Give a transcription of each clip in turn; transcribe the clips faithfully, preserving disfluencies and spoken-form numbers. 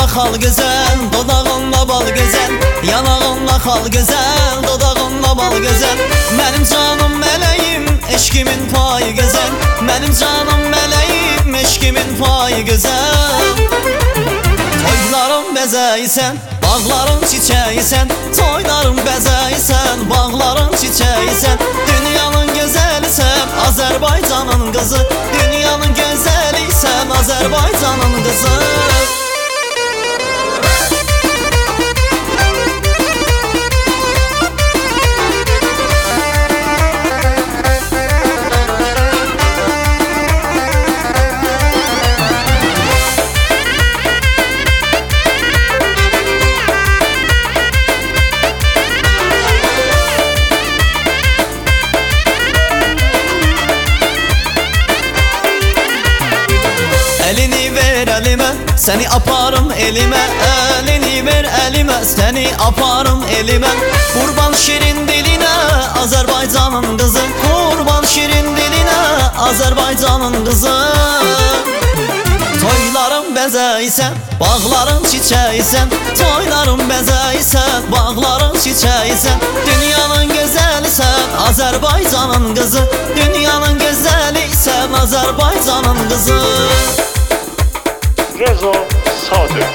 Yanağınla xal gözəl, dodağınla bal gözəl. Yanağınla xal gözəl, dodağınla bal gözəl. Mənim canım mələyim, eşkimin payı gözəl. Mənim canım mələyim, eşkimin payı gözəl. Toylarım bəzəysən, bağların çiçəyisən. Toylarım bəzəysən, bağların çiçəyisən. Dünyanın gözəlisən, Azərbaycanın qızı. Dünyanın gözəlisən, Azərbaycanın qızı. Elini ver elime, seni aparım elime. Elini ver elime, seni aparım elime. Kurban şirin diline, Azerbaycan'ın kızı. Kurban şirin diline, Azerbaycan'ın kızı. Toylarım bəzəysən, bağların çiçəyisən. Toylarım bəzəysən, bağların çiçəyisən. Dünyanın gözəlisən, Azərbaycanın qızı. Dünyanın gözəlisən, Azərbaycanın qızı. Rezo Sadık.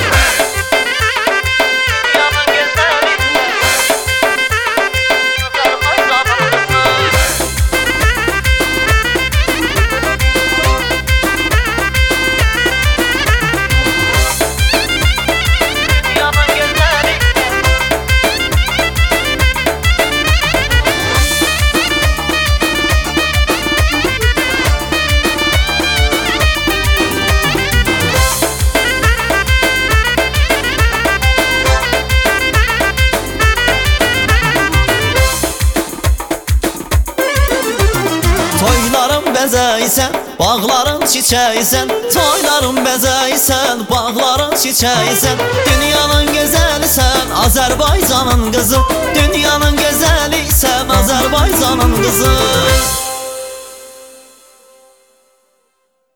Toylarım bəzəysən, bağların çiçəyisən. Toylarım bəzəysən, bağların çiçəyisən. Dünyanın gözəlisən, Azərbaycanın qızı. Dünyanın gözəlisən, Azərbaycanın qızı.